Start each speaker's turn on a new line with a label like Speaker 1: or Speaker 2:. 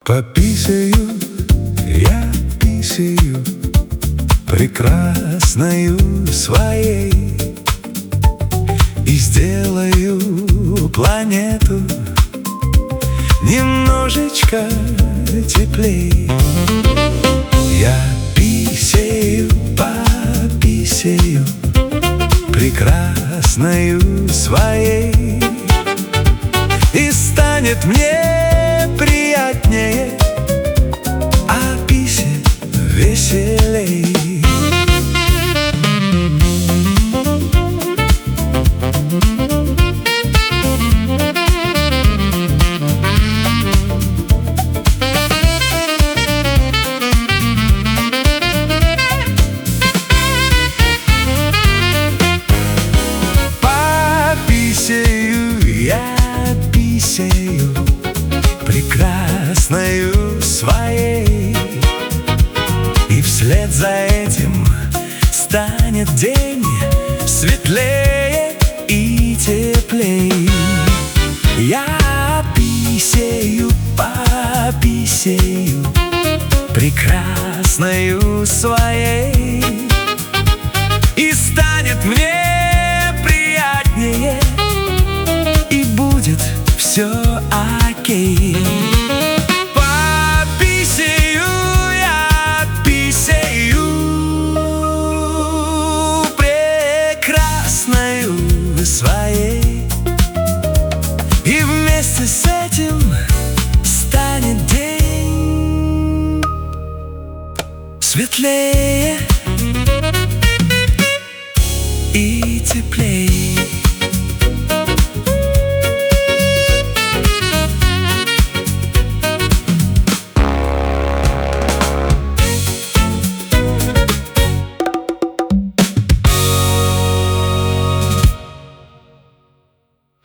Speaker 1: Пописаю, я писаю прекрасною своей и сделаю планету немножечко теплей. Я писаю, пописаю прекрасною своей, и станет мне приятнее, а писе веселей. Я писаю прекрасною своей, и вслед за этим станет день светлее и теплей. Я писаю, пописаю прекрасною своей, и станет мне приятнее, и будет все окей. Пописаю, я писаю прекрасною своей, и вместе с этим станет день светлее и теплее.